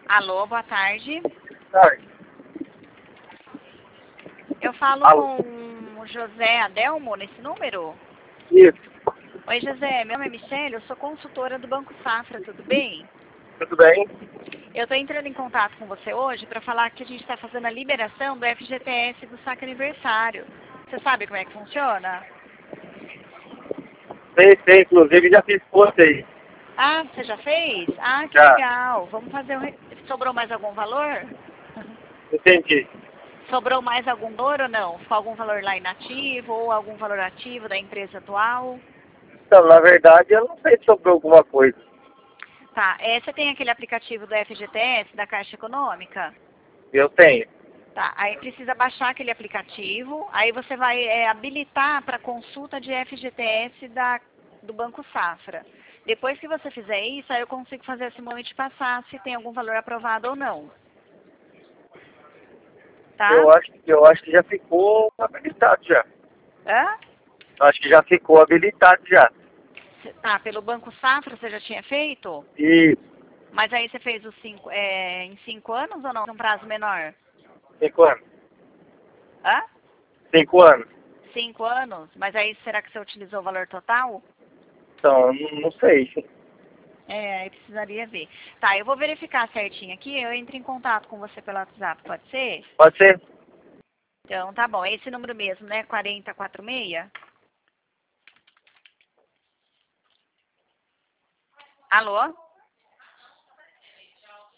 Alô, boa tarde. Tarde. Eu falo Alô. com o José Adelmo nesse número? Isso. Oi, José. Meu nome é Michele, eu sou consultora do Banco Safra, tudo bem? Tudo bem? Eu estou entrando em contato com você hoje para falar que a gente está fazendo a liberação do FGTS do saque aniversário. Você sabe como é que funciona? Sei, inclusive já fiz post aí. Ah, você já fez? Ah, que Já. legal. Vamos fazer Sobrou mais algum valor? Entendi. Sobrou mais algum valor ou não? Ficou algum valor lá inativo ou algum valor ativo da empresa atual? Então, na verdade, eu não sei se sobrou alguma coisa. Tá, você tem aquele aplicativo do FGTS, da Caixa Econômica? Eu tenho. Tá, aí precisa baixar aquele aplicativo, aí você vai habilitar para consulta de FGTS do Banco Safra. Depois que você fizer isso, aí eu consigo fazer a simulação e te passar se tem algum valor aprovado ou não. Tá? Eu acho que já ficou habilitado já. Hã? Acho que já ficou habilitado já. Tá, pelo Banco Safra você já tinha feito? Isso. Mas aí você fez em 5 anos ou não? Num prazo menor? 5 anos. Hã? 5 anos. 5 anos? Mas aí será que você utilizou o valor total? Então, não sei. Aí precisaria ver. Tá, eu vou verificar certinho aqui, eu entro em contato com você pelo WhatsApp, pode ser? Pode ser? Então, tá bom, é esse número mesmo, né? 4046? Alô?